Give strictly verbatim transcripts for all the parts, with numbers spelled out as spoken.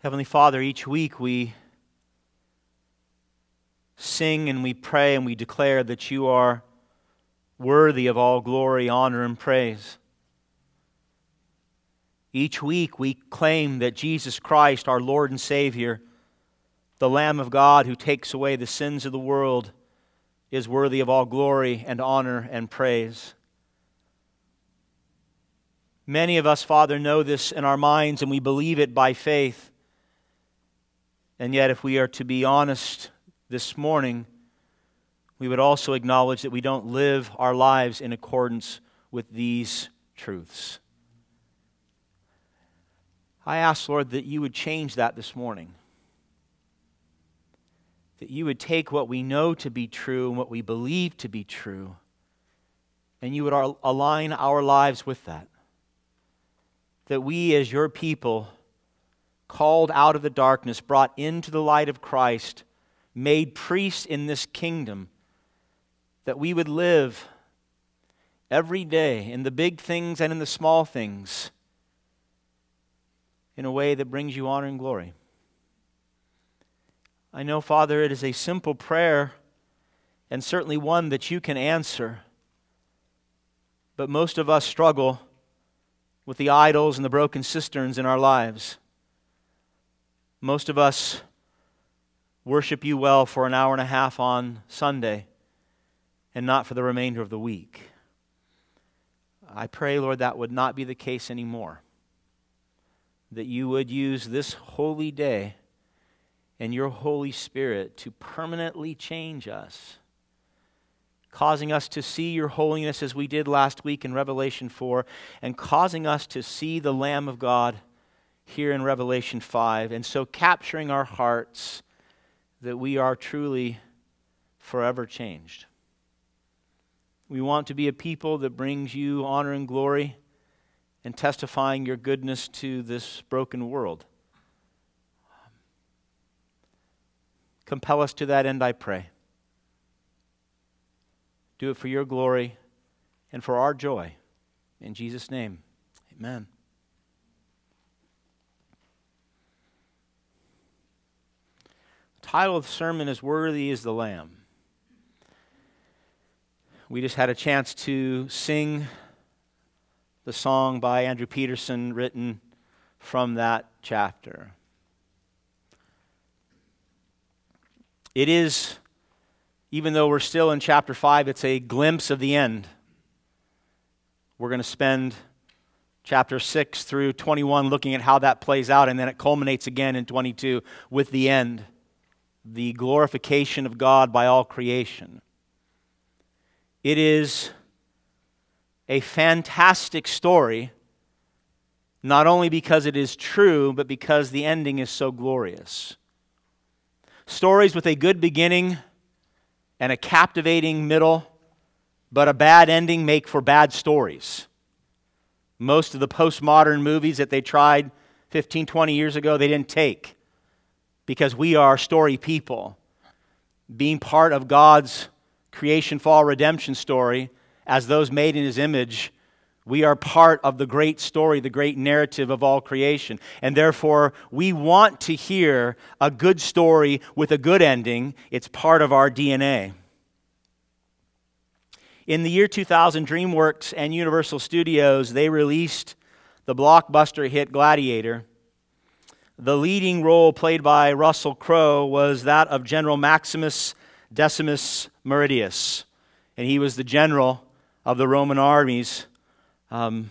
Heavenly Father, each week we sing and we pray and we declare that you are worthy of all glory, honor, and praise. Each week we claim that Jesus Christ, our Lord and Savior, the Lamb of God who takes away the sins of the world, is worthy of all glory and honor and praise. Many of us, Father, know this in our minds and we believe it by faith. And yet, if we are to be honest this morning, we would also acknowledge that we don't live our lives in accordance with these truths. I ask, Lord, that you would change that this morning. That you would take what we know to be true and what we believe to be true, and you would al- align our lives with that. That we as your people, called out of the darkness, brought into the light of Christ, made priests in this kingdom, that we would live every day in the big things and in the small things in a way that brings you honor and glory. I know, Father, it is a simple prayer and certainly one that you can answer, but most of us struggle with the idols and the broken cisterns in our lives. Most of us worship you well for an hour and a half on Sunday and not for the remainder of the week. I pray, Lord, that would not be the case anymore. That you would use this holy day and your Holy Spirit to permanently change us, causing us to see your holiness as we did last week in Revelation four, and causing us to see the Lamb of God here in Revelation five, and so capturing our hearts that we are truly forever changed. We want to be a people that brings you honor and glory and testifying your goodness to this broken world. Compel us to that end, I pray. Do it for your glory and for our joy. In Jesus' name, amen. The title of the sermon is Worthy is the Lamb. We just had a chance to sing the song by Andrew Peterson written from that chapter. It is, even though we're still in chapter five, it's a glimpse of the end. We're going to spend chapter six through twenty-one looking at how that plays out, and then it culminates again in twenty-two with the end, the glorification of God by all creation. It is a fantastic story, not only because it is true, but because the ending is so glorious. Stories with a good beginning and a captivating middle, but a bad ending make for bad stories. Most of the postmodern movies that they tried fifteen, twenty years ago, they didn't take, because we are story people. Being part of God's creation, fall, redemption story, as those made in His image, we are part of the great story, the great narrative of all creation. And therefore, we want to hear a good story with a good ending. It's part of our D N A. In the year two thousand, DreamWorks and Universal Studios, they released the blockbuster hit Gladiator. The leading role played by Russell Crowe was that of General Maximus Decimus Meridius, and he was the general of the Roman armies. Um,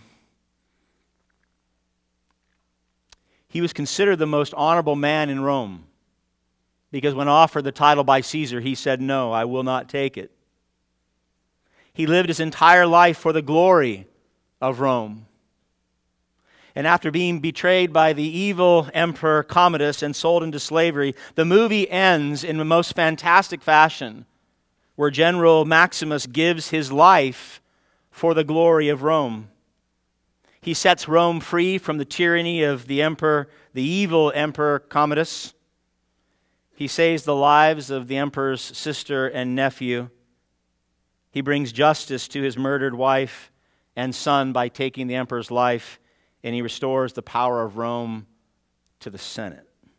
he was considered the most honorable man in Rome, because when offered the title by Caesar, he said, "No, I will not take it." He lived his entire life for the glory of Rome. And after being betrayed by the evil Emperor Commodus and sold into slavery, the movie ends in the most fantastic fashion, where General Maximus gives his life for the glory of Rome. He sets Rome free from the tyranny of the emperor, the evil Emperor Commodus. He saves the lives of the emperor's sister and nephew. He brings justice to his murdered wife and son by taking the emperor's life, and he restores the power of Rome to the Senate.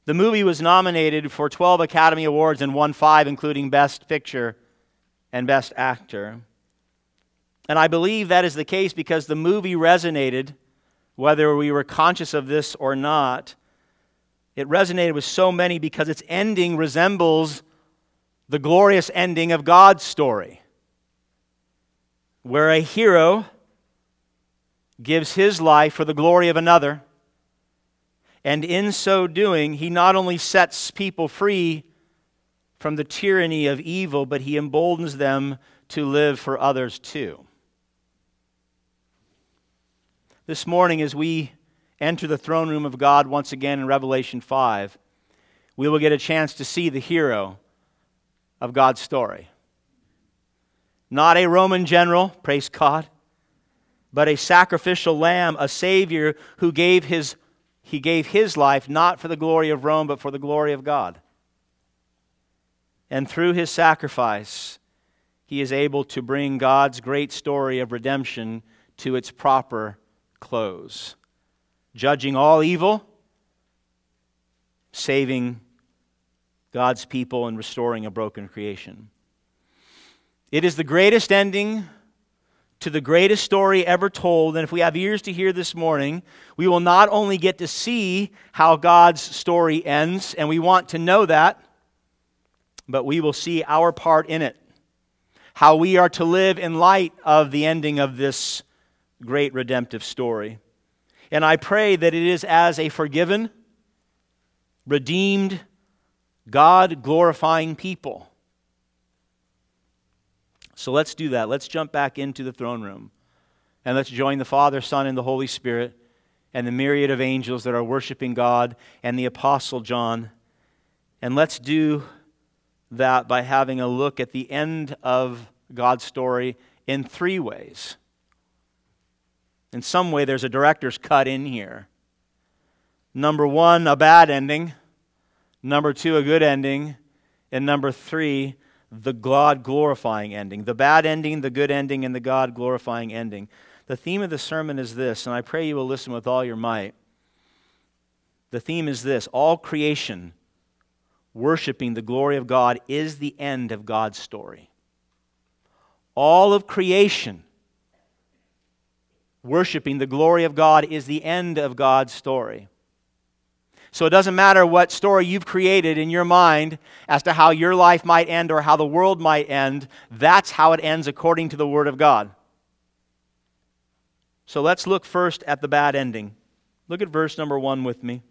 The movie was nominated for twelve Academy Awards and won five, including Best Picture and Best Actor. And I believe that is the case because the movie resonated, whether we were conscious of this or not. It resonated with so many because its ending resembles the glorious ending of God's story, where a hero gives his life for the glory of another, and in so doing, he not only sets people free from the tyranny of evil, but he emboldens them to live for others too. This morning, as we enter the throne room of God once again in Revelation five, we will get a chance to see the hero of God's story. Not a Roman general, praise God, but a sacrificial lamb, a Savior who gave his, he gave his life not for the glory of Rome, but for the glory of God. And through his sacrifice, he is able to bring God's great story of redemption to its proper close, judging all evil, saving God's people, and restoring a broken creation. It is the greatest ending to the greatest story ever told, and if we have ears to hear this morning, we will not only get to see how God's story ends, and we want to know that, but we will see our part in it, how we are to live in light of the ending of this great redemptive story. And I pray that it is as a forgiven, redeemed, God-glorifying people. So let's do that. Let's jump back into the throne room. And let's join the Father, Son, and the Holy Spirit and the myriad of angels that are worshiping God and the Apostle John. And let's do that by having a look at the end of God's story in three ways. In some way, there's a director's cut in here. Number one, a bad ending. Number two, a good ending. And number three, the God-glorifying ending. The bad ending, the good ending, and the God-glorifying ending. The theme of the sermon is this, and I pray you will listen with all your might. The theme is this: all creation worshiping the glory of God is the end of God's story. All of creation worshiping the glory of God is the end of God's story. So it doesn't matter what story you've created in your mind as to how your life might end or how the world might end. That's how it ends according to the Word of God. So let's look first at the bad ending. Look at verse number one with me.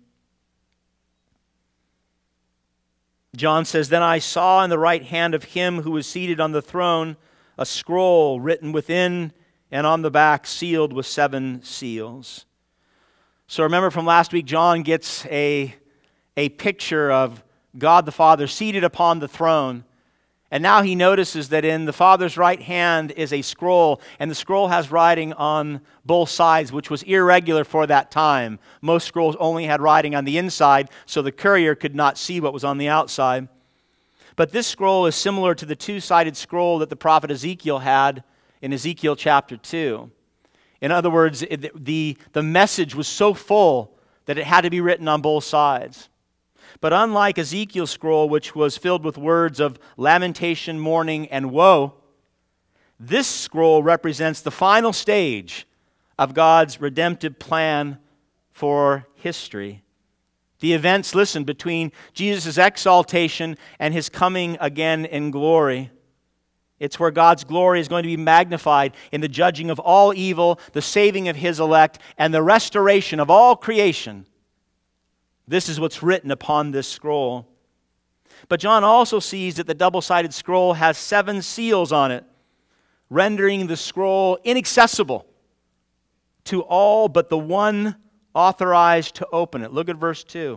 John says, "Then I saw in the right hand of him who was seated on the throne a scroll written within and on the back, sealed with seven seals." So remember from last week, John gets a, a picture of God the Father seated upon the throne. And now he notices that in the Father's right hand is a scroll, and the scroll has writing on both sides, which was irregular for that time. Most scrolls only had writing on the inside, so the courier could not see what was on the outside. But this scroll is similar to the two-sided scroll that the prophet Ezekiel had in Ezekiel chapter two. In other words, it, the, the message was so full that it had to be written on both sides. But unlike Ezekiel's scroll, which was filled with words of lamentation, mourning, and woe, this scroll represents the final stage of God's redemptive plan for history. The events, listen, between Jesus' exaltation and his coming again in glory. It's where God's glory is going to be magnified in the judging of all evil, the saving of his elect, and the restoration of all creation. This is what's written upon this scroll. But John also sees that the double-sided scroll has seven seals on it, rendering the scroll inaccessible to all but the one authorized to open it. Look at verse two.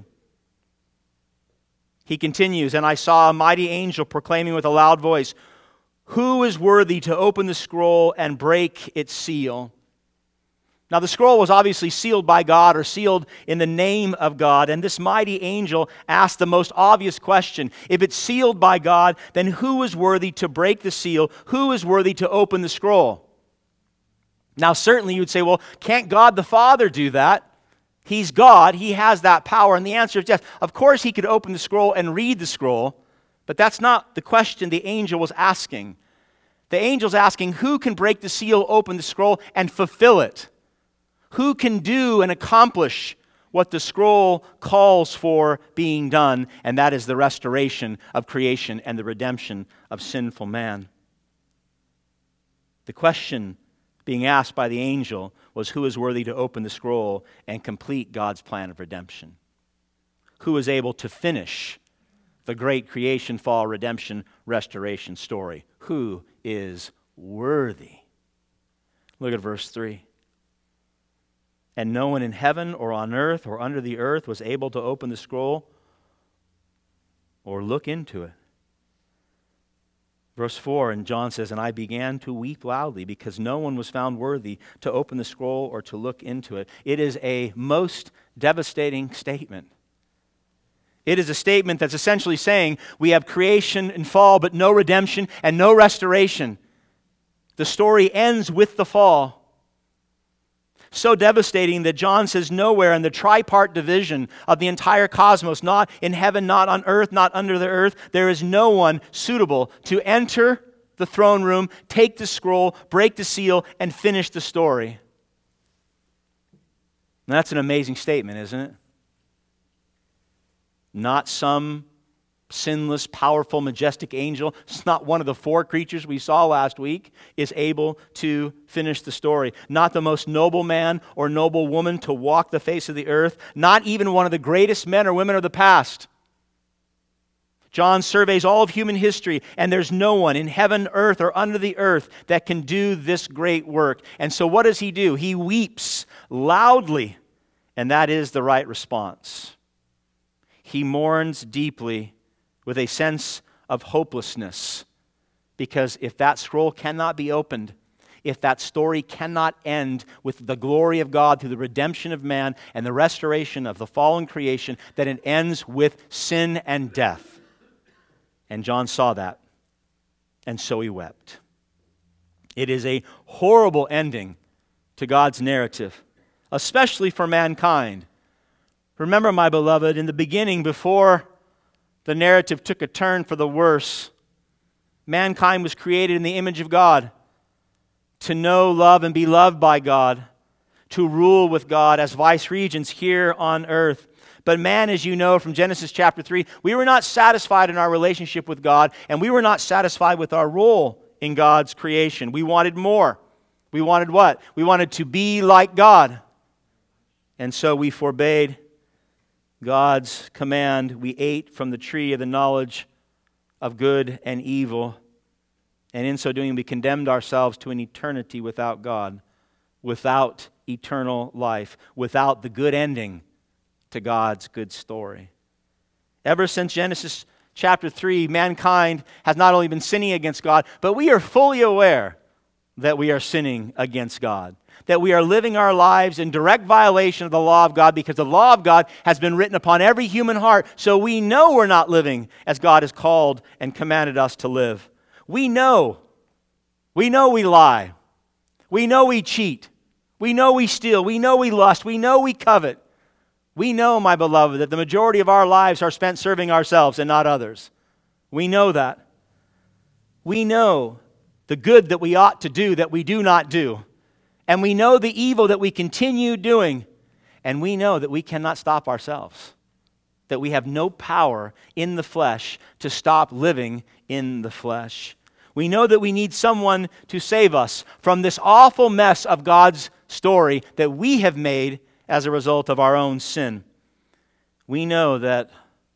He continues, "And I saw a mighty angel proclaiming with a loud voice, 'Who is worthy to open the scroll and break its seal?'" Now the scroll was obviously sealed by God, or sealed in the name of God, and this mighty angel asked the most obvious question. If it's sealed by God, then who is worthy to break the seal? Who is worthy to open the scroll? Now certainly you would say, well, can't God the Father do that? He's God. He has that power. And the answer is yes. Of course, he could open the scroll and read the scroll, but that's not the question the angel was asking. The angel's asking, who can break the seal, open the scroll, and fulfill it? Who can do and accomplish what the scroll calls for being done? And that is the restoration of creation and the redemption of sinful man. The question being asked by the angel was, who is worthy to open the scroll and complete God's plan of redemption? Who is able to finish the great creation, fall, redemption, restoration story? Who is worthy? Look at verse three. And no one in heaven or on earth or under the earth was able to open the scroll or look into it. Verse four, and John says, and I began to weep loudly because no one was found worthy to open the scroll or to look into it. It is a most devastating statement. It is a statement that's essentially saying we have creation and fall, but no redemption and no restoration. The story ends with the fall. So devastating that John says nowhere in the tripart division of the entire cosmos, not in heaven, not on earth, not under the earth, there is no one suitable to enter the throne room, take the scroll, break the seal, and finish the story. And that's an amazing statement, isn't it? Not some sinless, powerful, majestic angel. It's not one of the four creatures we saw last week is able to finish the story. Not the most noble man or noble woman to walk the face of the earth. Not even one of the greatest men or women of the past. John surveys all of human history, and there's no one in heaven, earth, or under the earth that can do this great work. And so what does he do? He weeps loudly, and that is the right response. He mourns deeply with a sense of hopelessness. Because if that scroll cannot be opened, if that story cannot end with the glory of God through the redemption of man and the restoration of the fallen creation, then it ends with sin and death. And John saw that, and so he wept. It is a horrible ending to God's narrative, especially for mankind. Remember, my beloved, in the beginning, before the narrative took a turn for the worse, mankind was created in the image of God, to know, love, and be loved by God, to rule with God as vice-regents here on earth. But man, as you know from Genesis chapter three, we were not satisfied in our relationship with God, and we were not satisfied with our role in God's creation. We wanted more. We wanted what? We wanted to be like God. And so we forbade God's command. We ate from the tree of the knowledge of good and evil. And in so doing, we condemned ourselves to an eternity without God, without eternal life, without the good ending to God's good story. Ever since Genesis chapter three, mankind has not only been sinning against God, but we are fully aware that we are sinning against God. That we are living our lives in direct violation of the law of God because the law of God has been written upon every human heart. So we know we're not living as God has called and commanded us to live. We know. We know we lie. We know we cheat. We know we steal. We know we lust. We know we covet. We know, my beloved, that the majority of our lives are spent serving ourselves and not others. We know that. We know the good that we ought to do that we do not do. And we know the evil that we continue doing. And we know that we cannot stop ourselves. That we have no power in the flesh to stop living in the flesh. We know that we need someone to save us from this awful mess of God's story that we have made as a result of our own sin. We know that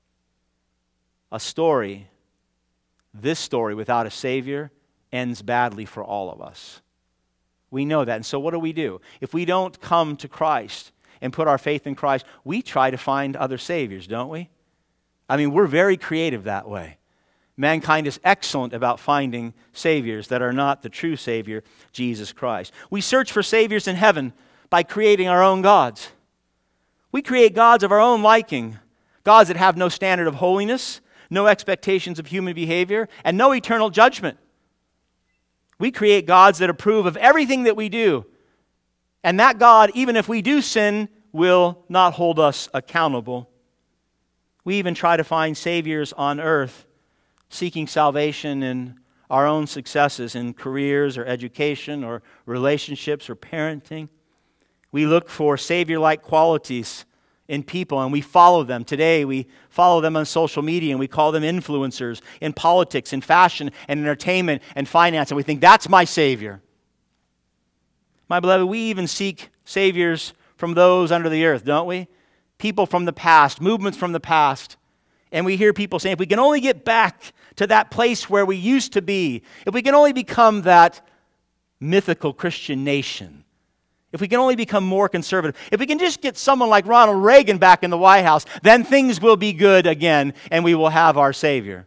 a story, this story without a Savior, ends badly for all of us. We know that. And so what do we do? If we don't come to Christ and put our faith in Christ, we try to find other saviors, don't we? I mean, we're very creative that way. Mankind is excellent about finding saviors that are not the true Savior, Jesus Christ. We search for saviors in heaven by creating our own gods. We create gods of our own liking, gods that have no standard of holiness, no expectations of human behavior, and no eternal judgment. We create gods that approve of everything that we do. And that God, even if we do sin, will not hold us accountable. We even try to find saviors on earth, seeking salvation in our own successes in careers or education or relationships or parenting. We look for savior-like qualities in people and we follow them. Today we follow them on social media and we call them influencers in politics, in fashion, and entertainment and finance, and we think that's my savior. My beloved, we even seek saviors from those under the earth, don't we? People from the past, movements from the past. And we hear people saying, if we can only get back to that place where we used to be, if we can only become that mythical Christian nation, if we can only become more conservative, if we can just get someone like Ronald Reagan back in the White House, then things will be good again and we will have our Savior.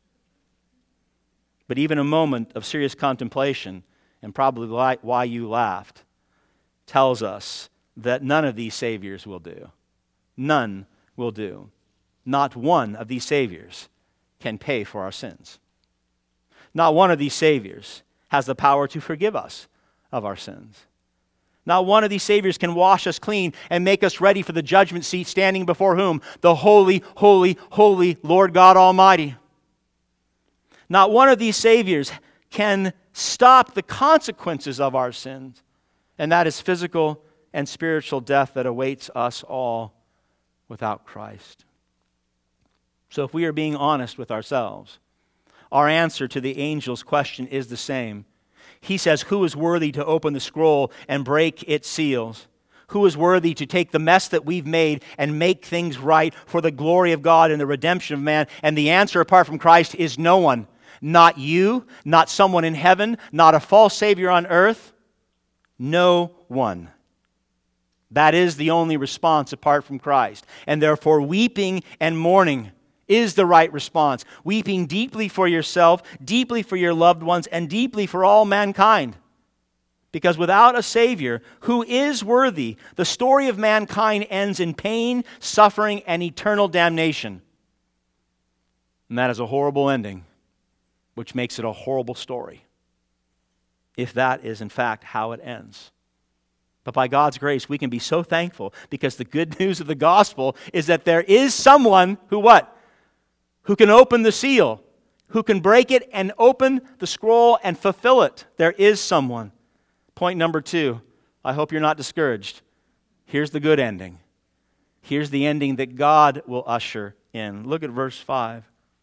But even a moment of serious contemplation, and probably why you laughed, tells us that none of these saviors will do. None will do. Not one of these saviors can pay for our sins. Not one of these saviors has the power to forgive us of our sins. Not one of these saviors can wash us clean and make us ready for the judgment seat, standing before whom? The holy, holy, holy Lord God Almighty. Not one of these saviors can stop the consequences of our sins, and that is physical and spiritual death that awaits us all without Christ. So if we are being honest with ourselves, our answer to the angel's question is the same. He says, who is worthy to open the scroll and break its seals? Who is worthy to take the mess that we've made and make things right for the glory of God and the redemption of man? And the answer apart from Christ is no one. Not you, not someone in heaven, not a false savior on earth. No one. That is the only response apart from Christ. And therefore, weeping and mourning is the right response. Weeping deeply for yourself, deeply for your loved ones, and deeply for all mankind. Because without a Savior who is worthy, the story of mankind ends in pain, suffering, and eternal damnation. And that is a horrible ending, which makes it a horrible story, if that is in fact how it ends. But by God's grace, we can be so thankful because the good news of the gospel is that there is someone who what? Who can open the seal, who can break it and open the scroll and fulfill it. There is someone. Point number two, I hope you're not discouraged. Here's the good ending. Here's the ending that God will usher in. Look at verse five.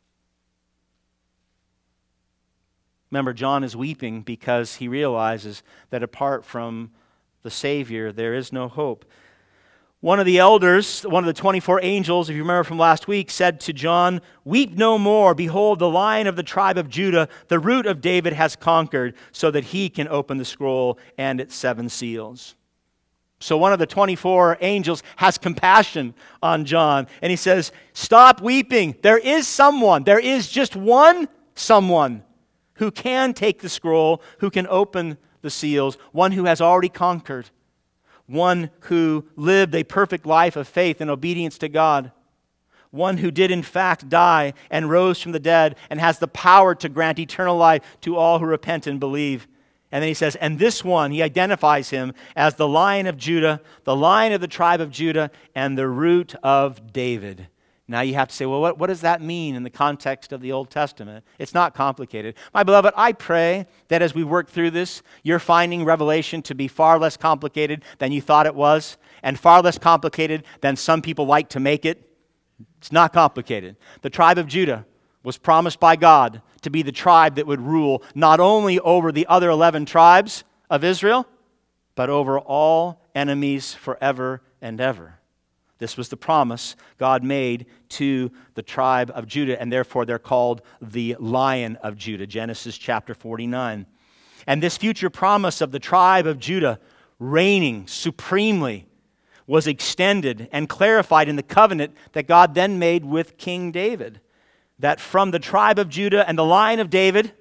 Remember, John is weeping because he realizes that apart from the Savior, there is no hope. One of the elders, one of the twenty-four angels, if you remember from last week, said to John, "Weep no more. Behold, the Lion of the tribe of Judah, the Root of David, has conquered, so that he can open the scroll and its seven seals." So one of the twenty-four angels has compassion on John, and he says, "Stop weeping. There is someone, there is just one someone who can take the scroll, who can open the seals, one who has already conquered, one who lived a perfect life of faith and obedience to God, one who did in fact die and rose from the dead and has the power to grant eternal life to all who repent and believe." And then he says, and this one, he identifies him as the Lion of Judah, the Lion of the tribe of Judah, and the Root of David. Now you have to say, well, what, what does that mean in the context of the Old Testament? It's not complicated. My beloved, I pray that as we work through this, you're finding Revelation to be far less complicated than you thought it was, and far less complicated than some people like to make it. It's not complicated. The tribe of Judah was promised by God to be the tribe that would rule not only over the other eleven tribes of Israel, but over all enemies forever and ever. This was the promise God made to the tribe of Judah, and therefore they're called the Lion of Judah, Genesis chapter forty-nine. And this future promise of the tribe of Judah reigning supremely was extended and clarified in the covenant that God then made with King David. That from the tribe of Judah and the line of David,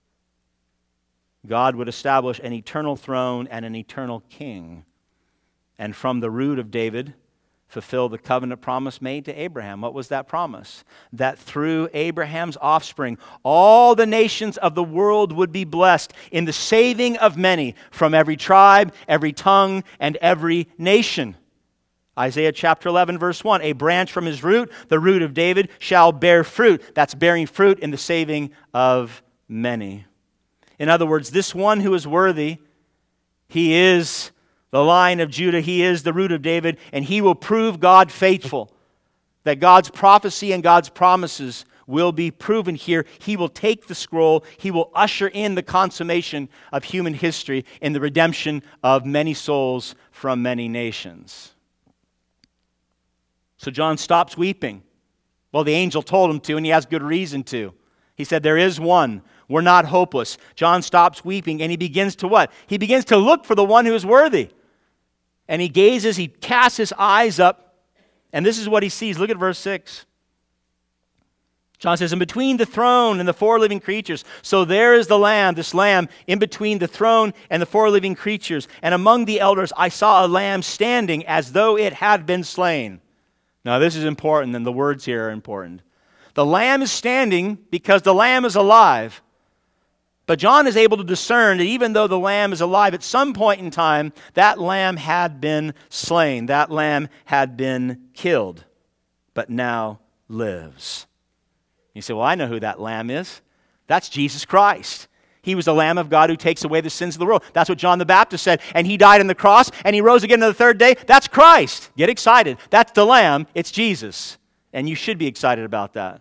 God would establish an eternal throne and an eternal king. And from the root of David, fulfill the covenant promise made to Abraham. What was that promise? That through Abraham's offspring, all the nations of the world would be blessed in the saving of many from every tribe, every tongue, and every nation. Isaiah chapter eleven, verse one, a branch from his root, the root of David, shall bear fruit. That's bearing fruit in the saving of many. In other words, this one who is worthy, he is the Lion of Judah, he is the root of David, and he will prove God faithful. That God's prophecy and God's promises will be proven here. He will take the scroll, he will usher in the consummation of human history in the redemption of many souls from many nations. So John stops weeping. Well, the angel told him to, and he has good reason to. He said, there is one. We're not hopeless. John stops weeping, and he begins to what? He begins to look for the one who is worthy. And he gazes, he casts his eyes up, and this is what he sees. Look at verse six. John says, in between the throne and the four living creatures, so there is the Lamb, this Lamb, in between the throne and the four living creatures. And among the elders I saw a lamb standing as though it had been slain. Now, this is important, and the words here are important. The Lamb is standing because the Lamb is alive. But John is able to discern that even though the Lamb is alive, at some point in time, that Lamb had been slain. That Lamb had been killed, but now lives. You say, well, I know who that Lamb is. That's Jesus Christ. He was the Lamb of God who takes away the sins of the world. That's what John the Baptist said. And he died on the cross, and he rose again on the third day. That's Christ. Get excited. That's the Lamb. It's Jesus. And you should be excited about that.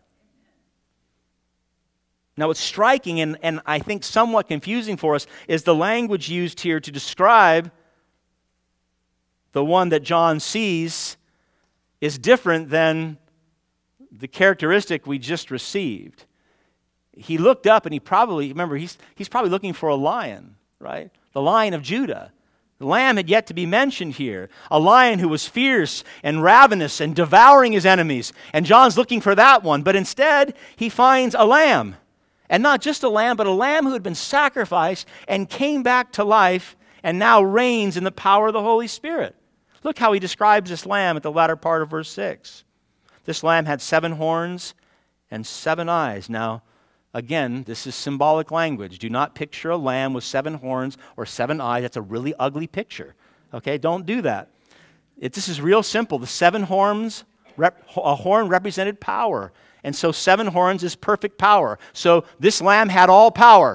Now, what's striking and, and I think somewhat confusing for us is the language used here to describe the one that John sees is different than the characteristic we just received. He looked up and he probably, remember, he's, he's probably looking for a lion, right? The Lion of Judah. The Lamb had yet to be mentioned here. A lion who was fierce and ravenous and devouring his enemies. And John's looking for that one. But instead, he finds a lamb. And not just a lamb, but a lamb who had been sacrificed and came back to life and now reigns in the power of the Holy Spirit. Look how he describes this lamb at the latter part of verse six. This lamb had seven horns and seven eyes. Now, again, this is symbolic language. Do not picture a lamb with seven horns or seven eyes. That's a really ugly picture. Okay, don't do that. It, this is real simple. The seven horns, rep, a horn represented power. And so seven horns is perfect power. So this lamb had all power.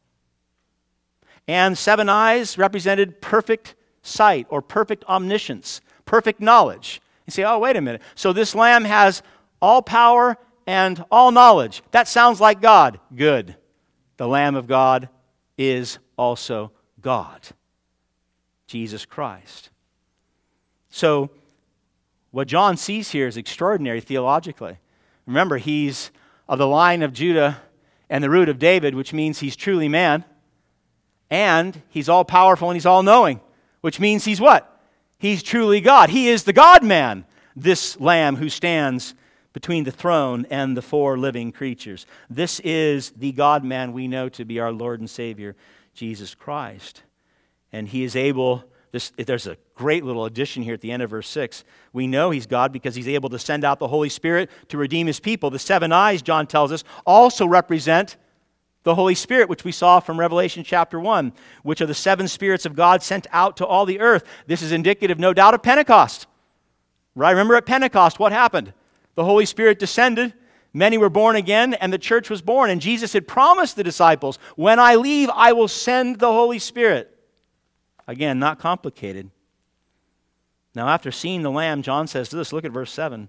And seven eyes represented perfect sight or perfect omniscience, perfect knowledge. You say, oh, wait a minute. So this lamb has all power and all knowledge. That sounds like God. Good. The Lamb of God is also God, Jesus Christ. So what John sees here is extraordinary theologically. Remember, he's of the line of Judah and the root of David, which means he's truly man. And he's all-powerful and he's all-knowing, which means he's what? He's truly God. He is the God-man, this Lamb who stands between the throne and the four living creatures. This is the God-man we know to be our Lord and Savior, Jesus Christ. And he is able, this, there's a great little addition here at the end of verse six. We know he's God because he's able to send out the Holy Spirit to redeem his people. The seven eyes, John tells us, also represent the Holy Spirit, which we saw from Revelation chapter one, which are the seven spirits of God sent out to all the earth. This is indicative, no doubt, of Pentecost. Right? Remember at Pentecost, what happened? The Holy Spirit descended, many were born again, and the church was born. And Jesus had promised the disciples, when I leave, I will send the Holy Spirit. Again, not complicated. Now, after seeing the Lamb, John says to this, look at verse seven.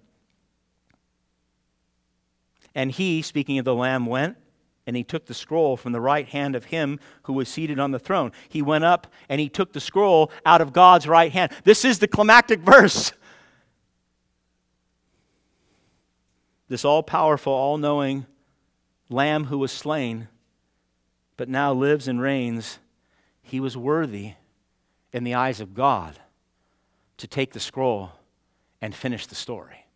And he, speaking of the Lamb, went, and he took the scroll from the right hand of him who was seated on the throne. He went up and he took the scroll out of God's right hand. This is the climactic verse. This all-powerful, all-knowing Lamb who was slain, but now lives and reigns, he was worthy in the eyes of God to take the scroll and finish the story.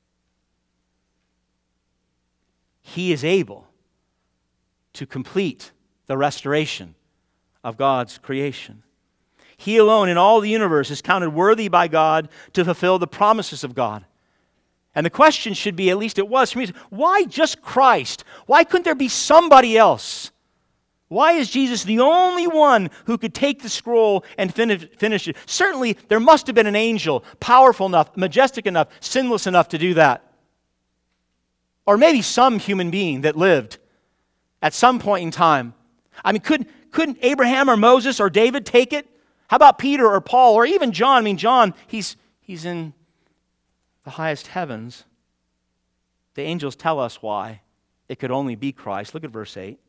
He is able to complete the restoration of God's creation. He alone in all the universe is counted worthy by God to fulfill the promises of God. And the question should be, at least it was for me, why just Christ? Why couldn't there be somebody else Why is Jesus the only one who could take the scroll and finish, finish it? Certainly, there must have been an angel powerful enough, majestic enough, sinless enough to do that. Or maybe some human being that lived at some point in time. I mean, couldn't, couldn't Abraham or Moses or David take it? How about Peter or Paul or even John? I mean, John, he's, he's in the highest heavens. The angels tell us why. It could only be Christ. Look at verse eight.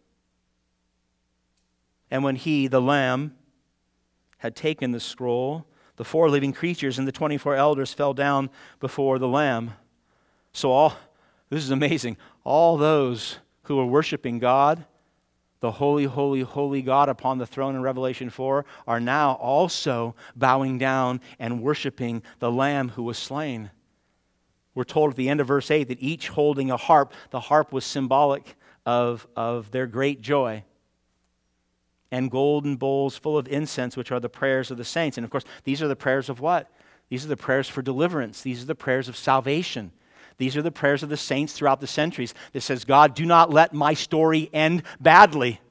And when he, the Lamb, had taken the scroll, the four living creatures and the twenty-four elders fell down before the Lamb. So all, this is amazing, all those who were worshiping God, the holy, holy, holy God upon the throne in Revelation four, are now also bowing down and worshiping the Lamb who was slain. We're told at the end of verse eight that each holding a harp, the harp was symbolic of, of their great joy. And golden bowls full of incense, which are the prayers of the saints. And of course, these are the prayers of what? These are the prayers for deliverance. These are the prayers of salvation. These are the prayers of the saints throughout the centuries that says, God, do not let my story end badly.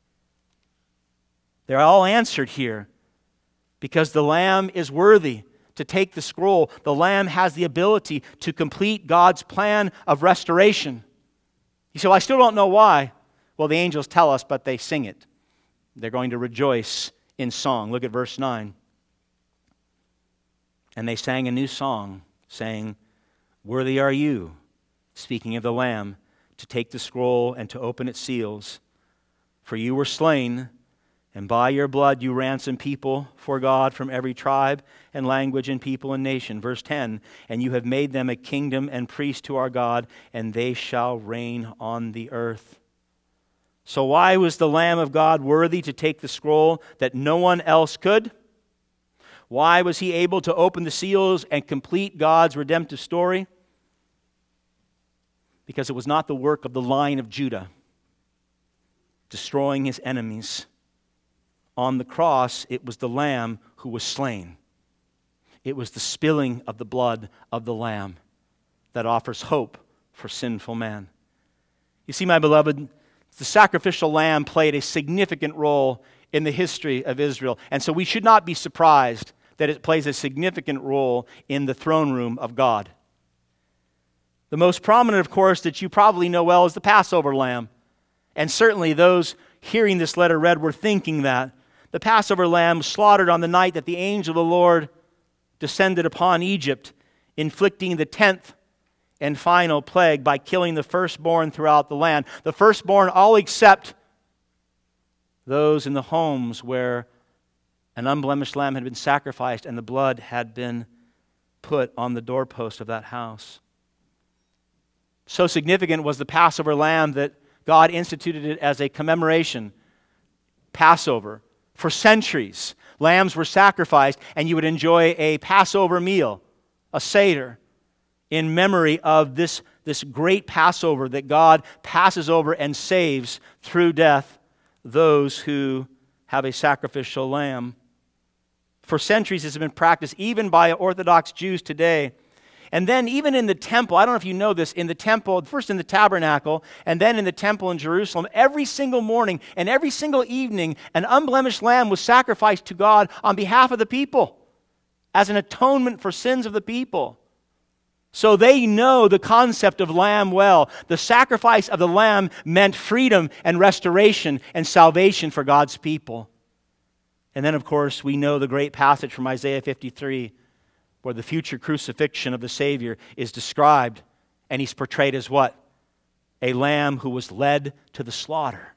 They're all answered here because the Lamb is worthy to take the scroll. The Lamb has the ability to complete God's plan of restoration. You say, well, I still don't know why. Well, the angels tell us, but they sing it. They're going to rejoice in song. Look at verse nine. And they sang a new song, saying, Worthy are you, speaking of the Lamb, to take the scroll and to open its seals. For you were slain, and by your blood you ransomed people for God from every tribe and language and people and nation. Verse ten, and you have made them a kingdom and priests to our God, and they shall reign on the earth. So why was the Lamb of God worthy to take the scroll that no one else could? Why was he able to open the seals and complete God's redemptive story? Because it was not the work of the line of Judah, destroying his enemies. On the cross, it was the Lamb who was slain. It was the spilling of the blood of the Lamb that offers hope for sinful man. You see, my beloved, the sacrificial lamb played a significant role in the history of Israel. And so we should not be surprised that it plays a significant role in the throne room of God. The most prominent, of course, that you probably know well is the Passover lamb. And certainly those hearing this letter read were thinking that. The Passover lamb was slaughtered on the night that the angel of the Lord descended upon Egypt, inflicting the tenth and final plague by killing the firstborn throughout the land. The firstborn, all except those in the homes where an unblemished lamb had been sacrificed and the blood had been put on the doorpost of that house. So significant was the Passover lamb that God instituted it as a commemoration, Passover. For centuries, lambs were sacrificed and you would enjoy a Passover meal, a Seder, in memory of this, this great Passover that God passes over and saves through death those who have a sacrificial lamb. For centuries, this has been practiced even by Orthodox Jews today. And then even in the temple, I don't know if you know this, in the temple, first in the tabernacle, and then in the temple in Jerusalem, every single morning and every single evening, an unblemished lamb was sacrificed to God on behalf of the people as an atonement for sins of the people. So they know the concept of lamb well. The sacrifice of the lamb meant freedom and restoration and salvation for God's people. And then, of course, we know the great passage from Isaiah fifty-three where the future crucifixion of the Savior is described, and he's portrayed as what? A lamb who was led to the slaughter.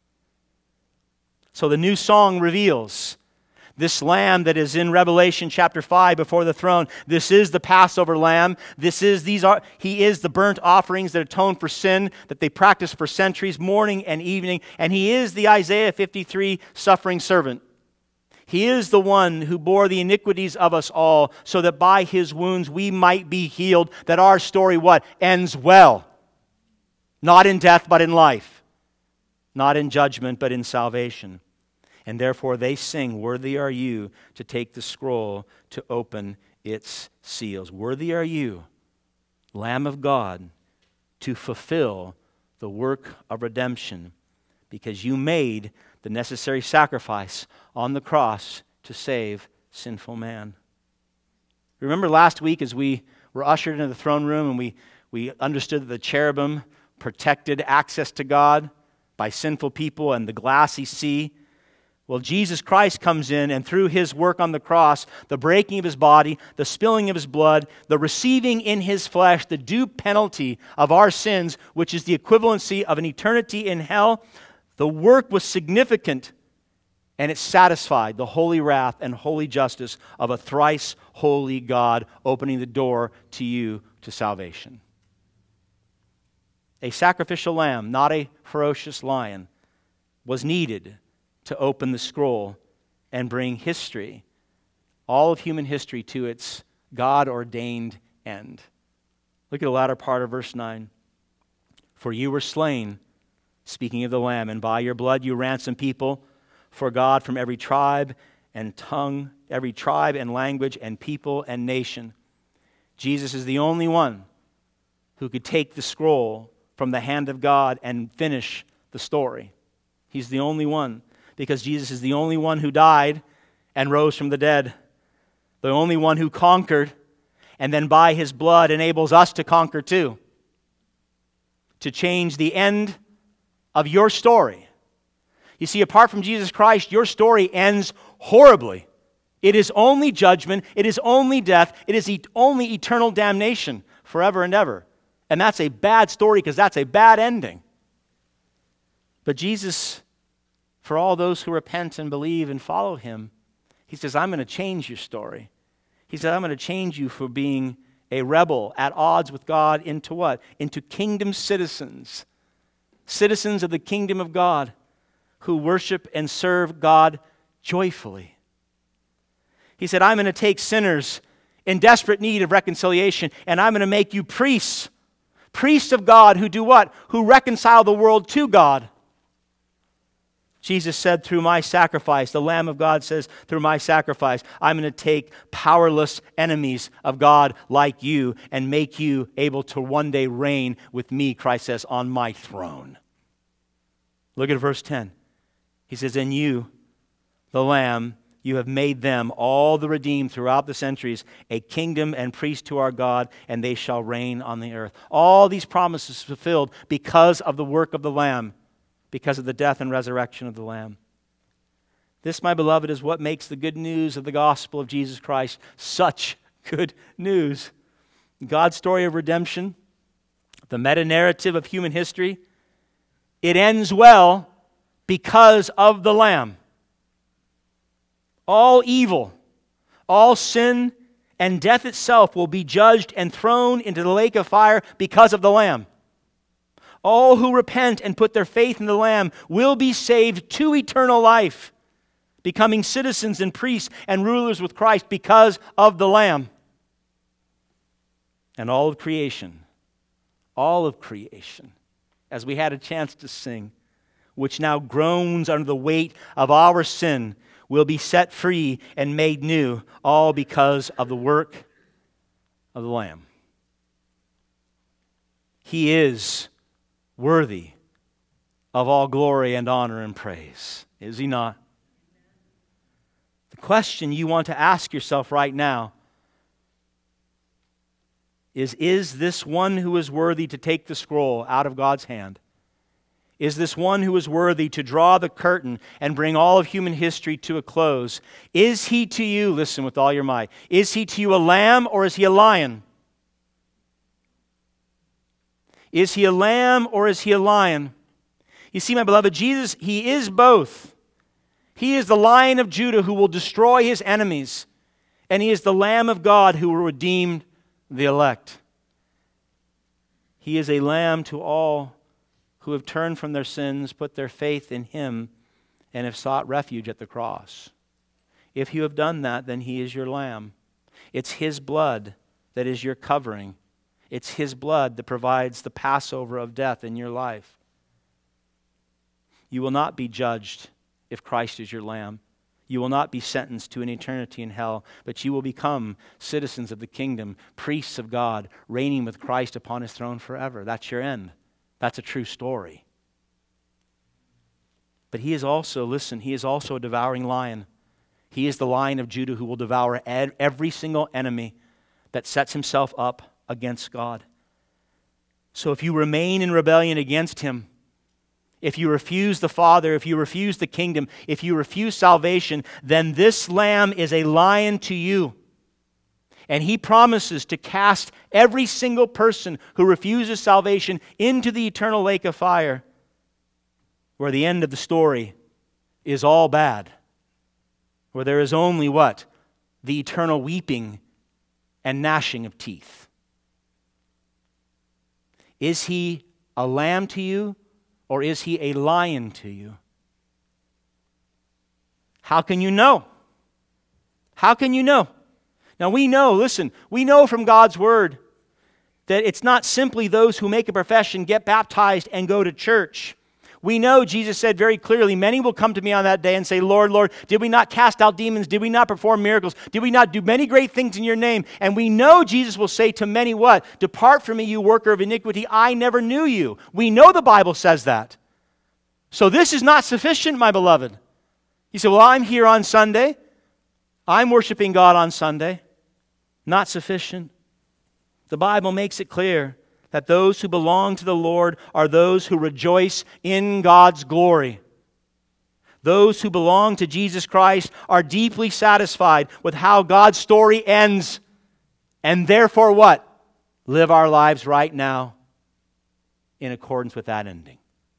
So the new song reveals this lamb that is in Revelation chapter five before the throne. This is the Passover lamb. This is these are he is the burnt offerings that atone for sin that they practiced for centuries, morning and evening. And he is the Isaiah fifty-three suffering servant. He is the one who bore the iniquities of us all, so that by his wounds we might be healed. That our story what ends well, not in death but in life, not in judgment but in salvation. And therefore they sing, worthy are you to take the scroll to open its seals. Worthy are you, Lamb of God, to fulfill the work of redemption, because you made the necessary sacrifice on the cross to save sinful man. Remember last week as we were ushered into the throne room and we, we understood that the cherubim protected access to God by sinful people and the glassy sea? Well, Jesus Christ comes in, and through his work on the cross, the breaking of his body, the spilling of his blood, the receiving in his flesh the due penalty of our sins, which is the equivalency of an eternity in hell, the work was significant, and it satisfied the holy wrath and holy justice of a thrice holy God, opening the door to you to salvation. A sacrificial lamb, not a ferocious lion, was needed to open the scroll and bring history, all of human history, to its God-ordained end. Look at the latter part of verse nine. For you were slain, speaking of the Lamb, and by your blood you ransomed people for God from every tribe and tongue, every tribe and language and people and nation. Jesus is the only one who could take the scroll from the hand of God and finish the story. He's the only one, because Jesus is the only one who died and rose from the dead, the only one who conquered, and then by his blood enables us to conquer too, to change the end of your story. You see, apart from Jesus Christ, your story ends horribly. It is only judgment, it is only death, it is only eternal damnation forever and ever. And that's a bad story because that's a bad ending. But Jesus, for all those who repent and believe and follow him, he says, I'm going to change your story. He said, I'm going to change you from being a rebel at odds with God into what? Into kingdom citizens. Citizens of the kingdom of God who worship and serve God joyfully. He said, I'm going to take sinners in desperate need of reconciliation, and I'm going to make you priests. Priests of God who do what? Who reconcile the world to God. Jesus said, through my sacrifice, the Lamb of God says, through my sacrifice, I'm going to take powerless enemies of God like you and make you able to one day reign with me, Christ says, on my throne. Look at verse ten. He says, and you, the Lamb, you have made them, all the redeemed throughout the centuries, a kingdom and priest to our God, and they shall reign on the earth. All these promises fulfilled because of the work of the Lamb, because of the death and resurrection of the Lamb. This, my beloved, is what makes the good news of the gospel of Jesus Christ such good news. God's story of redemption, the meta-narrative of human history, it ends well because of the Lamb. All evil, all sin, and death itself will be judged and thrown into the lake of fire because of the Lamb. All who repent and put their faith in the Lamb will be saved to eternal life, becoming citizens and priests and rulers with Christ because of the Lamb. And all of creation, all of creation, as we had a chance to sing, which now groans under the weight of our sin, will be set free and made new, all because of the work of the Lamb. He is worthy of all glory and honor and praise, is he not? The question you want to ask yourself right now is, is this one who is worthy to take the scroll out of God's hand? Is this one who is worthy to draw the curtain and bring all of human history to a close? Is he to you, listen with all your might, is he to you a lamb or is he a lion? Is he a lamb or is he a lion? You see, my beloved, Jesus, he is both. He is the Lion of Judah who will destroy his enemies, and he is the Lamb of God who will redeem the elect. He is a lamb to all who have turned from their sins, put their faith in him, and have sought refuge at the cross. If you have done that, then he is your lamb. It's his blood that is your covering. It's his blood that provides the Passover of death in your life. You will not be judged if Christ is your lamb. You will not be sentenced to an eternity in hell, but you will become citizens of the kingdom, priests of God, reigning with Christ upon his throne forever. That's your end. That's a true story. But he is also, listen, he is also a devouring lion. He is the Lion of Judah who will devour every single enemy that sets himself up against God. So if you remain in rebellion against him, if you refuse the Father, if you refuse the kingdom, if you refuse salvation, then this Lamb is a lion to you. And he promises to cast every single person who refuses salvation into the eternal lake of fire, where the end of the story is all bad, where there is only what? The eternal weeping and gnashing of teeth. Is he a lamb to you, or is he a lion to you? How can you know? How can you know? Now we know, listen, we know from God's Word that it's not simply those who make a profession, get baptized, and go to church. We know, Jesus said very clearly, many will come to me on that day and say, Lord, Lord, did we not cast out demons? Did we not perform miracles? Did we not do many great things in your name? And we know Jesus will say to many what? Depart from me, you worker of iniquity. I never knew you. We know the Bible says that. So this is not sufficient, my beloved. You say, well, I'm here on Sunday. I'm worshiping God on Sunday. Not sufficient. The Bible makes it clear that those who belong to the Lord are those who rejoice in God's glory. Those who belong to Jesus Christ are deeply satisfied with how God's story ends. And therefore what? Live our lives right now in accordance with that ending.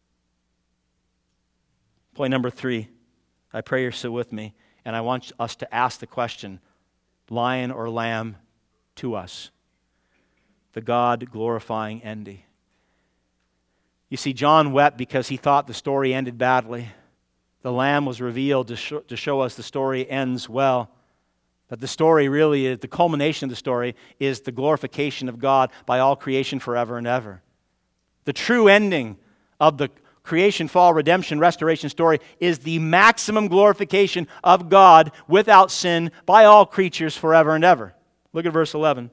Point number three. I pray you're still with me. And I want us to ask the question, lion or lamb to us? The God-glorifying ending. You see, John wept because he thought the story ended badly. The Lamb was revealed to show, to show us the story ends well. That the story really is, the culmination of the story is the glorification of God by all creation forever and ever. The true ending of the creation, fall, redemption, restoration story is the maximum glorification of God without sin by all creatures forever and ever. Look at verse eleven.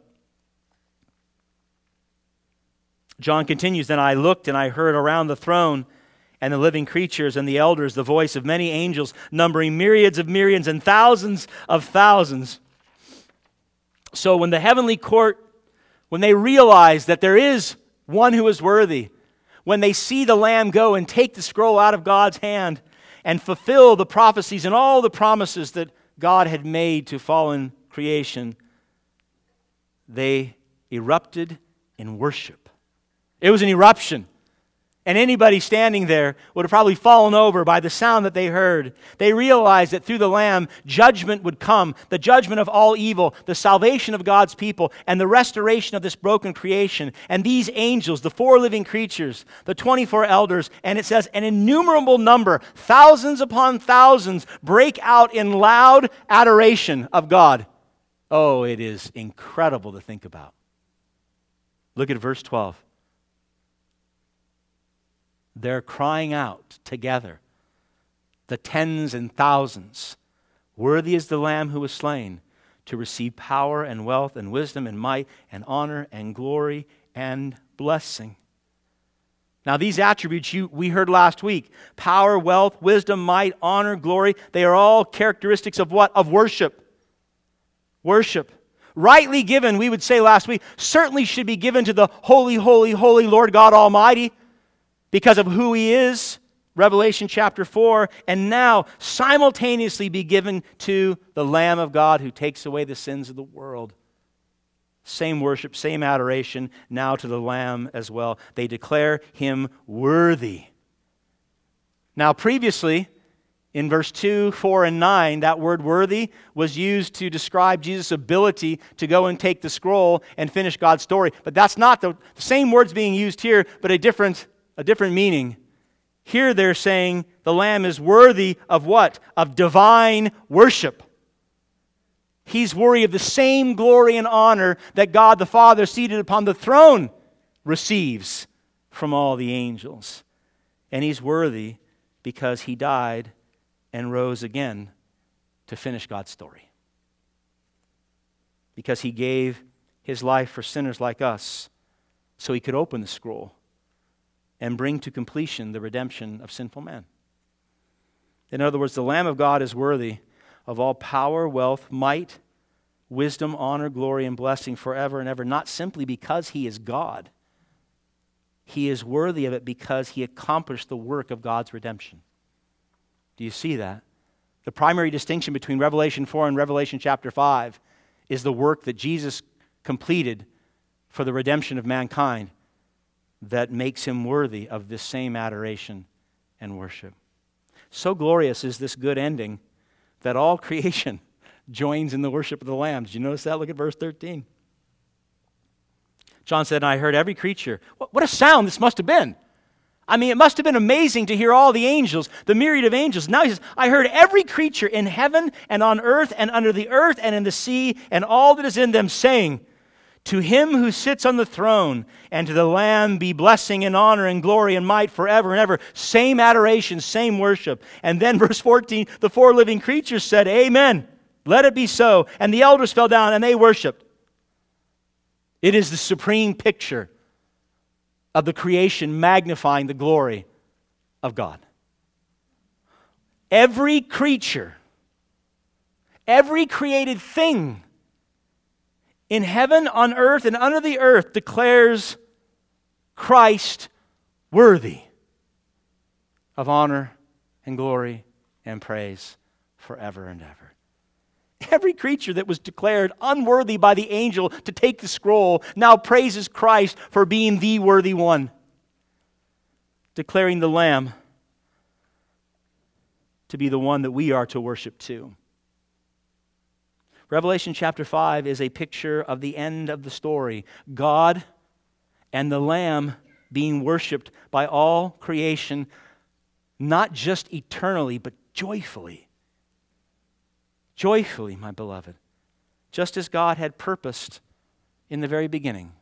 John continues, Then I looked and I heard around the throne and the living creatures and the elders the voice of many angels, numbering myriads of myriads and thousands of thousands. So when the heavenly court, when they realize that there is one who is worthy, when they see the Lamb go and take the scroll out of God's hand and fulfill the prophecies and all the promises that God had made to fallen creation, they erupted in worship. It was an eruption. And anybody standing there would have probably fallen over by the sound that they heard. They realized that through the Lamb, judgment would come, the judgment of all evil, the salvation of God's people, and the restoration of this broken creation. And these angels, the four living creatures, the twenty-four elders, and it says an innumerable number, thousands upon thousands, break out in loud adoration of God. Oh, it is incredible to think about. Look at verse twelve. They're crying out together, the tens and thousands, worthy is the Lamb who was slain to receive power and wealth and wisdom and might and honor and glory and blessing. Now these attributes you, we heard last week, power, wealth, wisdom, might, honor, glory, they are all characteristics of what? Of worship. Worship. Rightly given, we would say last week, certainly should be given to the holy, holy, holy Lord God Almighty, because of who He is, Revelation chapter four, and now simultaneously be given to the Lamb of God who takes away the sins of the world. Same worship, same adoration, now to the Lamb as well. They declare Him worthy. Now previously, in verse two, four, and nine, that word worthy was used to describe Jesus' ability to go and take the scroll and finish God's story. But that's not the, the same words being used here, but a different A different meaning. Here they're saying the Lamb is worthy of what? Of divine worship. He's worthy of the same glory and honor that God the Father seated upon the throne receives from all the angels. And He's worthy because He died and rose again to finish God's story. Because He gave His life for sinners like us so He could open the scroll and bring to completion the redemption of sinful man. In other words, the Lamb of God is worthy of all power, wealth, might, wisdom, honor, glory, and blessing forever and ever, not simply because he is God. He is worthy of it because he accomplished the work of God's redemption. Do you see that? The primary distinction between Revelation four and Revelation chapter five is the work that Jesus completed for the redemption of mankind that makes him worthy of this same adoration and worship. So glorious is this good ending that all creation joins in the worship of the Lamb. Did you notice that? Look at verse thirteen. John said, and I heard every creature. What a sound this must have been. I mean, it must have been amazing to hear all the angels, the myriad of angels. Now he says, I heard every creature in heaven and on earth and under the earth and in the sea and all that is in them saying, to him who sits on the throne and to the Lamb be blessing and honor and glory and might forever and ever. Same adoration, same worship. And then verse fourteen, the four living creatures said, Amen. Let it be so. And the elders fell down and they worshiped. It is the supreme picture of the creation magnifying the glory of God. Every creature, every created thing in heaven, on earth, and under the earth declares Christ worthy of honor and glory and praise forever and ever. Every creature that was declared unworthy by the angel to take the scroll now praises Christ for being the worthy one, declaring the Lamb to be the one that we are to worship too. Revelation chapter five is a picture of the end of the story. God and the Lamb being worshiped by all creation, not just eternally, but joyfully. Joyfully, my beloved, just as God had purposed in the very beginning.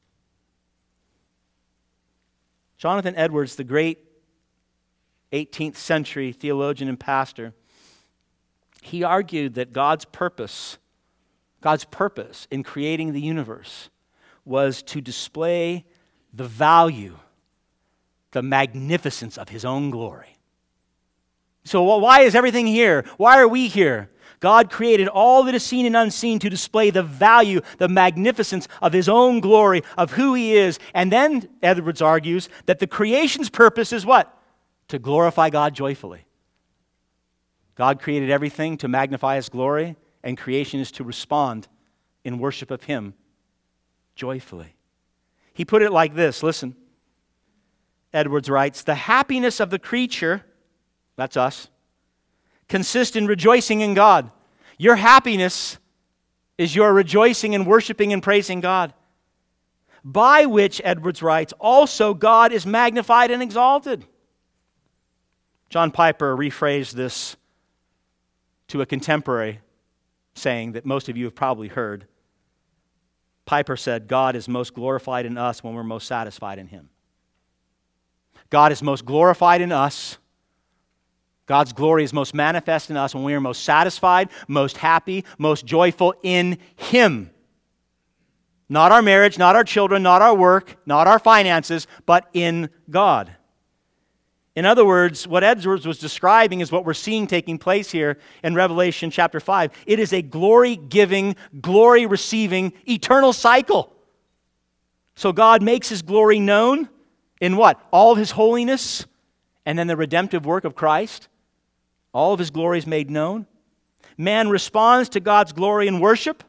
Jonathan Edwards, the great eighteenth century theologian and pastor, he argued that God's purpose, God's purpose in creating the universe was to display the value, the magnificence of his own glory. So why is everything here? Why are we here? God created all that is seen and unseen to display the value, the magnificence of his own glory, of who he is. And then, Edwards argues, that the creation's purpose is what? To glorify God joyfully. God created everything to magnify his glory, and creation is to respond in worship of him joyfully. He put it like this, listen. Edwards writes, the happiness of the creature, that's us, consists in rejoicing in God. Your happiness is your rejoicing and worshiping and praising God. By which, Edwards writes, also God is magnified and exalted. John Piper rephrased this to a contemporary saying that most of you have probably heard. Piper said, God is most glorified in us when we're most satisfied in him. God is most glorified in us. God's glory is most manifest in us when we are most satisfied, most happy, most joyful in him. Not our marriage, not our children, not our work, not our finances, but in God. In other words, what Edwards was describing is what we're seeing taking place here in Revelation chapter five. It is a glory-giving, glory-receiving, eternal cycle. So God makes his glory known in what? All of his holiness, and then the redemptive work of Christ. All of his glory is made known. Man responds to God's glory in worship,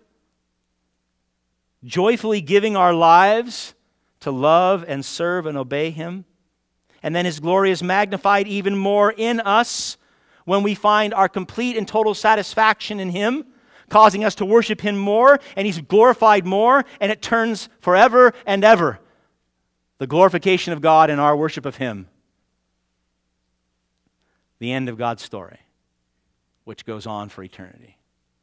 joyfully giving our lives to love and serve and obey him. And then his glory is magnified even more in us when we find our complete and total satisfaction in him, causing us to worship him more, and he's glorified more, and it turns forever and ever. The glorification of God and our worship of him. The end of God's story, which goes on for eternity.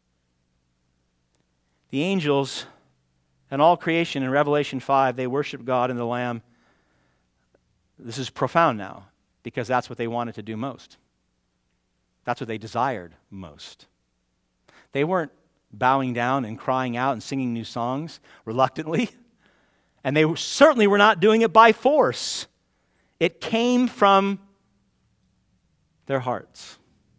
The angels and all creation in Revelation five, they worship God and the Lamb. This is profound now, because that's what they wanted to do most. That's what they desired most. They weren't bowing down and crying out and singing new songs reluctantly, and they certainly were not doing it by force. It came from their hearts.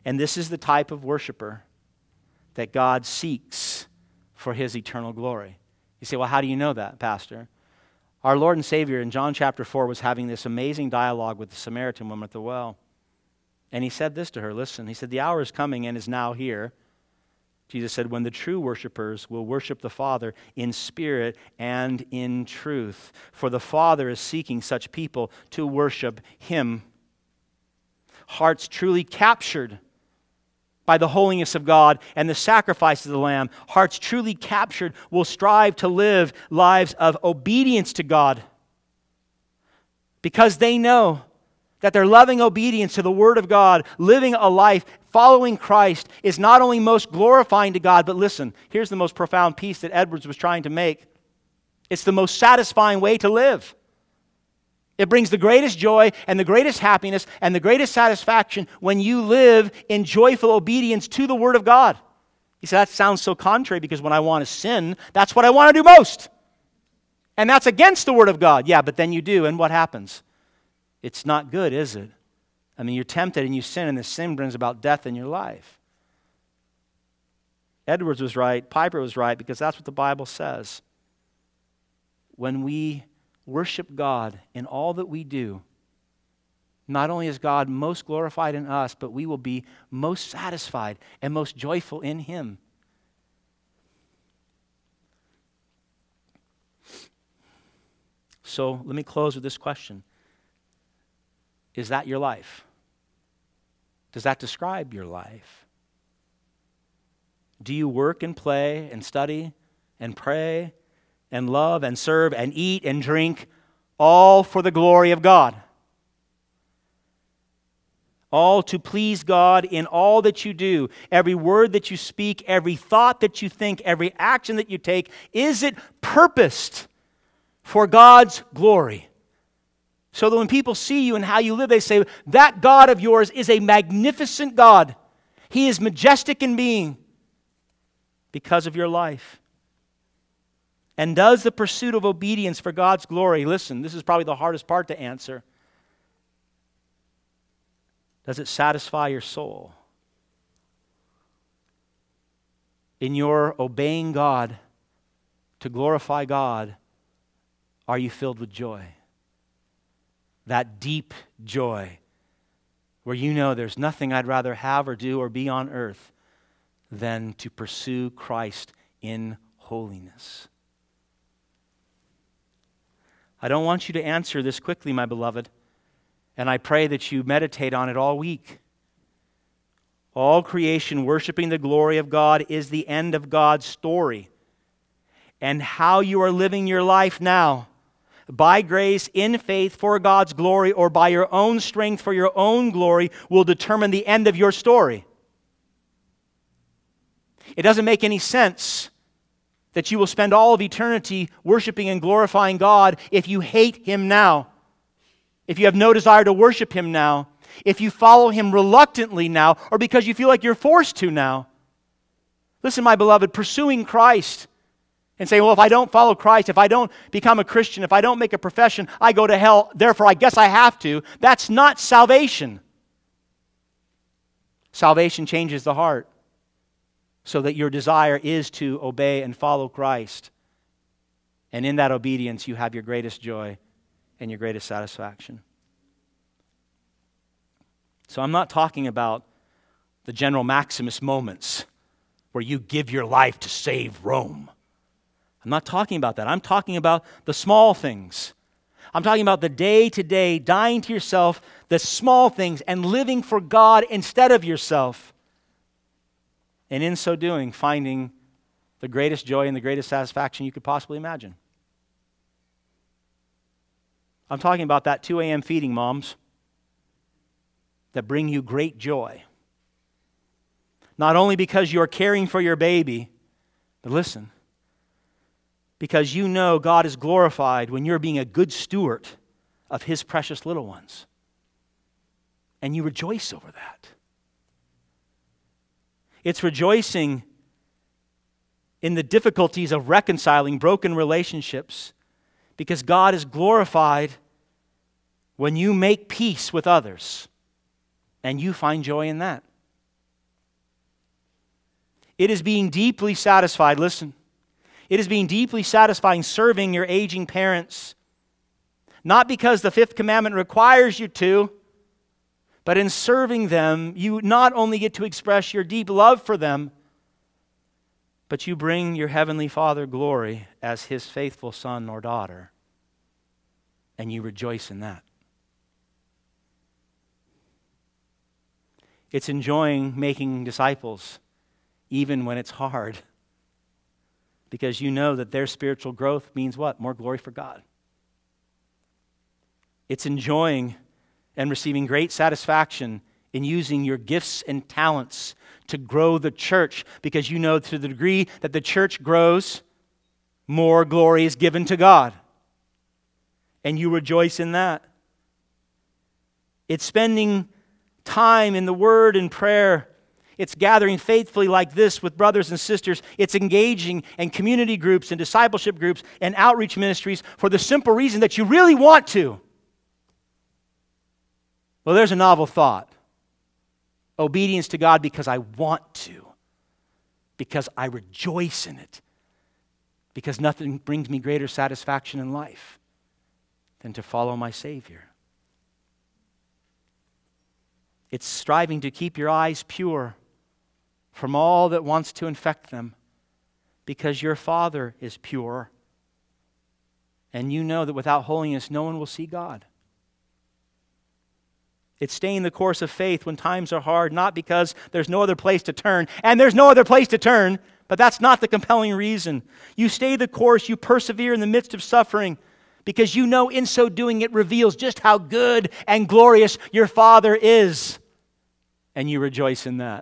And this is the type of worshiper that God seeks for His eternal glory. You say, well, how do you know that, Pastor? Our Lord and Savior in John chapter four was having this amazing dialogue with the Samaritan woman at the well. And He said this to her, listen, He said, the hour is coming and is now here. Jesus said, when the true worshipers will worship the Father in spirit and in truth. For the Father is seeking such people to worship Him. Hearts truly captured by the holiness of God and the sacrifice of the Lamb, hearts truly captured will strive to live lives of obedience to God, because they know that their loving obedience to the Word of God, living a life following Christ, is not only most glorifying to God, but listen, here's the most profound piece that Edwards was trying to make. It's the most satisfying way to live. It brings the greatest joy and the greatest happiness and the greatest satisfaction when you live in joyful obedience to the Word of God. You say, that sounds so contrary, because when I want to sin, that's what I want to do most. And that's against the Word of God. Yeah, but then you do, and what happens? It's not good, is it? I mean, you're tempted and you sin, and the sin brings about death in your life. Edwards was right, Piper was right, because that's what the Bible says. When we worship God in all that we do, not only is God most glorified in us, but we will be most satisfied and most joyful in Him. So let me close with this question. Is that your life? Does that describe your life? Do you work and play and study and pray and love and serve and eat and drink, all for the glory of God? All to please God in all that you do, every word that you speak, every thought that you think, every action that you take, is it purposed for God's glory? So that when people see you and how you live, they say, that God of yours is a magnificent God. He is majestic in being because of your life. And does the pursuit of obedience for God's glory, listen, this is probably the hardest part to answer. Does it satisfy your soul? In your obeying God to glorify God, are you filled with joy? That deep joy where you know there's nothing I'd rather have or do or be on earth than to pursue Christ in holiness. I don't want you to answer this quickly, my beloved, and I pray that you meditate on it all week. All creation worshiping the glory of God is the end of God's story. And how you are living your life now, by grace, in faith, for God's glory, or by your own strength for your own glory, will determine the end of your story. It doesn't make any sense that you will spend all of eternity worshiping and glorifying God if you hate Him now, if you have no desire to worship Him now, if you follow Him reluctantly now, or because you feel like you're forced to now. Listen, my beloved, pursuing Christ and saying, well, if I don't follow Christ, if I don't become a Christian, if I don't make a profession, I go to hell, therefore I guess I have to. That's not salvation. Salvation changes the heart so that your desire is to obey and follow Christ. And in that obedience, you have your greatest joy and your greatest satisfaction. So I'm not talking about the General Maximus moments where you give your life to save Rome. I'm not talking about that. I'm talking about the small things. I'm talking about the day-to-day, dying to yourself, the small things, and living for God instead of yourself. And in so doing, finding the greatest joy and the greatest satisfaction you could possibly imagine. I'm talking about that two a.m. feeding, moms, that bring you great joy. Not only because you're caring for your baby, but listen, because you know God is glorified when you're being a good steward of His precious little ones. And you rejoice over that. It's rejoicing in the difficulties of reconciling broken relationships, because God is glorified when you make peace with others, and you find joy in that. It is being deeply satisfied, listen, it is being deeply satisfying serving your aging parents. Not because the fifth commandment requires you to, but in serving them, you not only get to express your deep love for them, but you bring your heavenly Father glory as His faithful son or daughter, and you rejoice in that. It's enjoying making disciples, even when it's hard, because you know that their spiritual growth means what? More glory for God. It's enjoying and receiving great satisfaction in using your gifts and talents to grow the church, because you know to the degree that the church grows, more glory is given to God. And you rejoice in that. It's spending time in the Word and prayer. It's gathering faithfully like this with brothers and sisters. It's engaging in community groups and discipleship groups and outreach ministries for the simple reason that you really want to. Well, there's a novel thought. Obedience to God because I want to. Because I rejoice in it. Because nothing brings me greater satisfaction in life than to follow my Savior. It's striving to keep your eyes pure from all that wants to infect them, because your Father is pure. And you know that without holiness, no one will see God. It's staying the course of faith when times are hard, not because there's no other place to turn. And there's no other place to turn, but that's not the compelling reason. You stay the course, you persevere in the midst of suffering, because you know in so doing it reveals just how good and glorious your Father is. And you rejoice in that.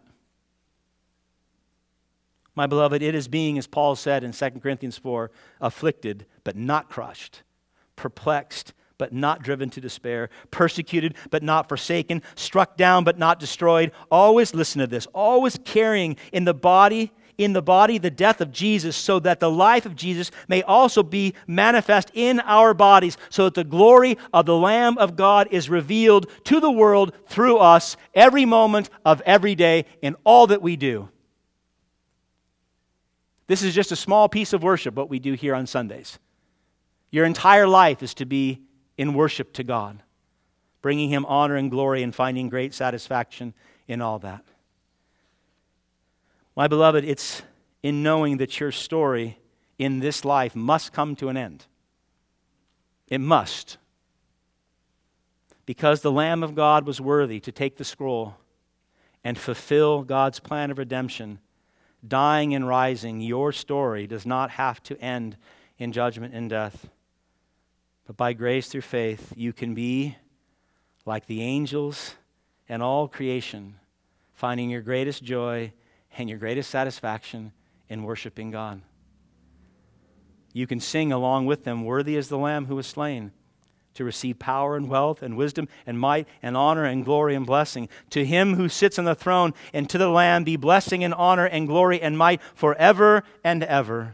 My beloved, it is being, as Paul said in Second Corinthians four, afflicted but not crushed, perplexed but not driven to despair, persecuted but not forsaken, struck down but not destroyed. Always, listen to this, always carrying in the body, in the body the death of Jesus, so that the life of Jesus may also be manifest in our bodies, so that the glory of the Lamb of God is revealed to the world through us every moment of every day in all that we do. This is just a small piece of worship, what we do here on Sundays. Your entire life is to be in worship to God, bringing Him honor and glory and finding great satisfaction in all that. My beloved, it's in knowing that your story in this life must come to an end. It must. Because the Lamb of God was worthy to take the scroll and fulfill God's plan of redemption, dying and rising, your story does not have to end in judgment and death. But by grace through faith, you can be like the angels and all creation, finding your greatest joy and your greatest satisfaction in worshiping God. You can sing along with them, "Worthy is the Lamb who was slain, to receive power and wealth and wisdom and might and honor and glory and blessing. To Him who sits on the throne and to the Lamb be blessing and honor and glory and might forever and ever."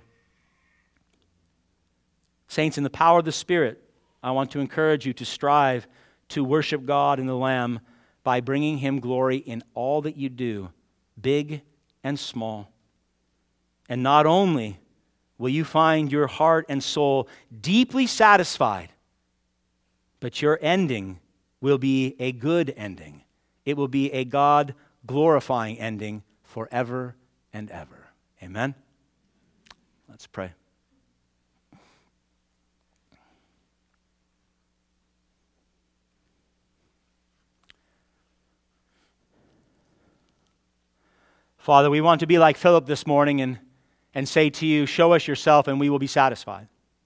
Saints, in the power of the Spirit, I want to encourage you to strive to worship God and the Lamb by bringing Him glory in all that you do, big and small. And not only will you find your heart and soul deeply satisfied, but your ending will be a good ending. It will be a God-glorifying ending forever and ever. Amen? Let's pray. Father, we want to be like Philip this morning and, and say to you, show us yourself and we will be satisfied.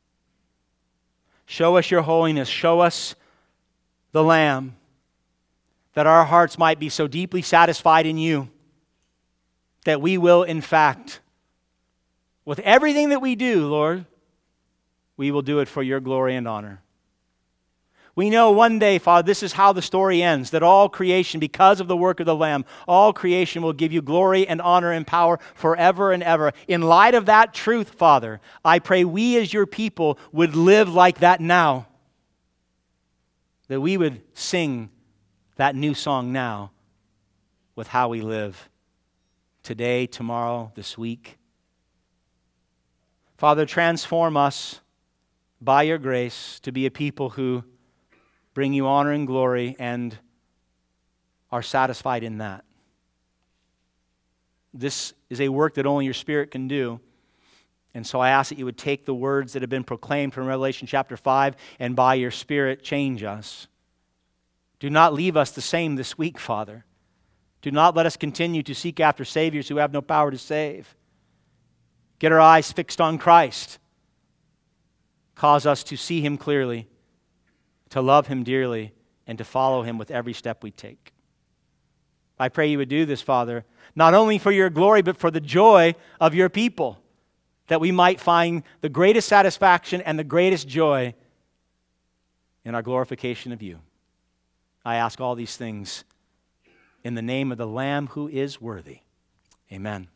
Show us your holiness. Show us the Lamb, that our hearts might be so deeply satisfied in you that we will, in fact, with everything that we do, Lord, we will do it for your glory and honor. We know one day, Father, this is how the story ends, that all creation, because of the work of the Lamb, all creation will give you glory and honor and power forever and ever. In light of that truth, Father, I pray we as your people would live like that now, that we would sing that new song now with how we live today, tomorrow, this week. Father, transform us by your grace to be a people who bring you honor and glory and are satisfied in that. This is a work that only your Spirit can do. And so I ask that you would take the words that have been proclaimed from Revelation chapter five and by your Spirit change us. Do not leave us the same this week, Father. Do not let us continue to seek after Saviors who have no power to save. Get our eyes fixed on Christ. Cause us to see Him clearly, to love Him dearly, and to follow Him with every step we take. I pray you would do this, Father, not only for your glory, but for the joy of your people, that we might find the greatest satisfaction and the greatest joy in our glorification of you. I ask all these things in the name of the Lamb who is worthy. Amen.